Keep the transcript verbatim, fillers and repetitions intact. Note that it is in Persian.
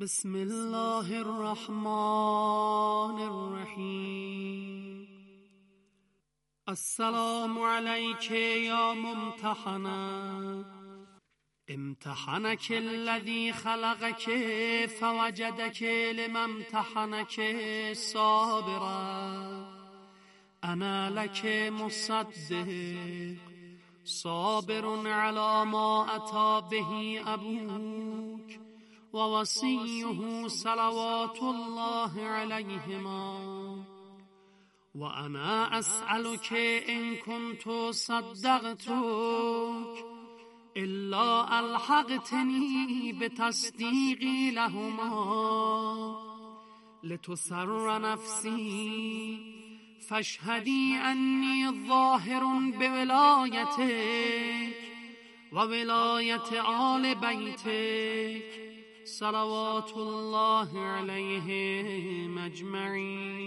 بسم الله الرحمن الرحیم. السلام علیک یا ممتحنه، امتحنک الذی خلقک فوجدک لما امتحنک صابرا. انا لک مصدق صابر علی ما اتی به ابوک و وصیه صلوات الله علیهما. و انا اسألک ان کنت صدقتک الا الحقتنی بتصدیقی لهما لتسر نفسی فاشهدی انی ظاهر بولایتک و ولایت آل بیتک صلوات الله علیهم اجمعین.